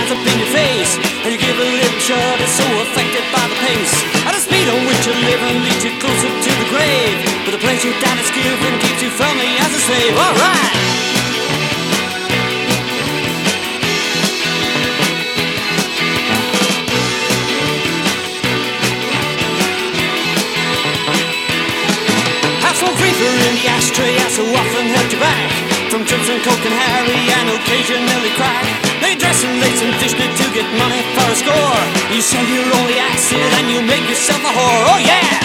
stands up in your face, and you give a little shudder, so affected by the pace. And the speed on which you're living leads you closer to the grave, but the pleasure that it's given keeps you from me as a slave. Alright! In the ashtray, I so often held you back from trips and coke and Harry and occasionally crack. Now you dress in lace and fishnet to get money for a score. You sell your only acid and you make yourself a whore. Oh yeah!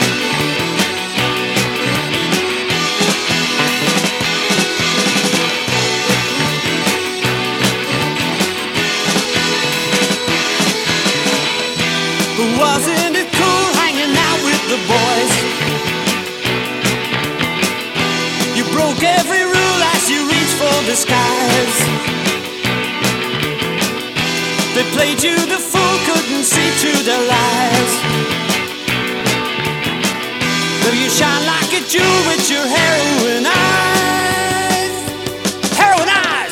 Wasn't it cool hanging out with the boys? Broke every rule as you reached for the skies. They played you the fool, couldn't see through their lies. Though you shine like a jewel with your heroin eyes. Heroin eyes!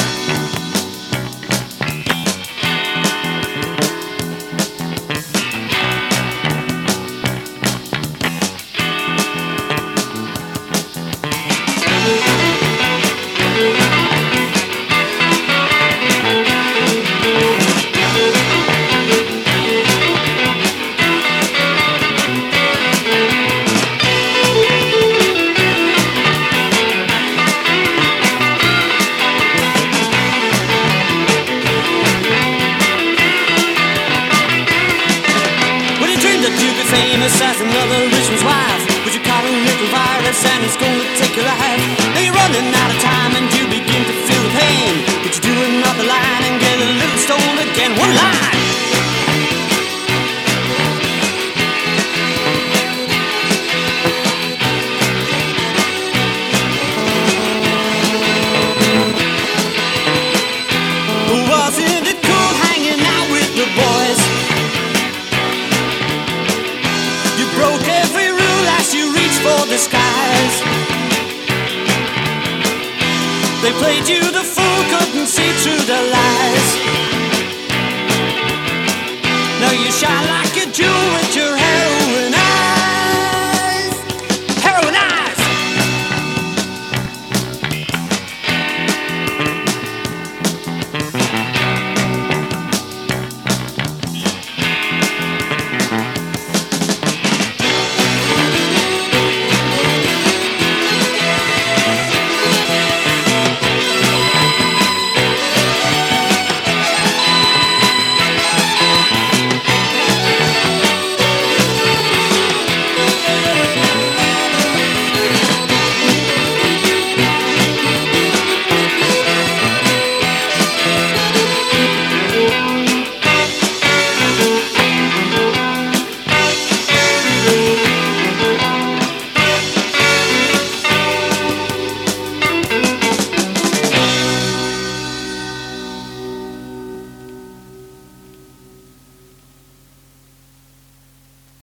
Famous as another rich wife, but you caught a little virus and it's gonna take your life. Now you're running out of time and you begin to feel the pain, but you do another line and get a little stoned again. One line! Wasn't it cool hanging out with the boys? Broke every rule as you reached for the skies. They played you the fool, couldn't see through the lies. Now you shine like a jewel with your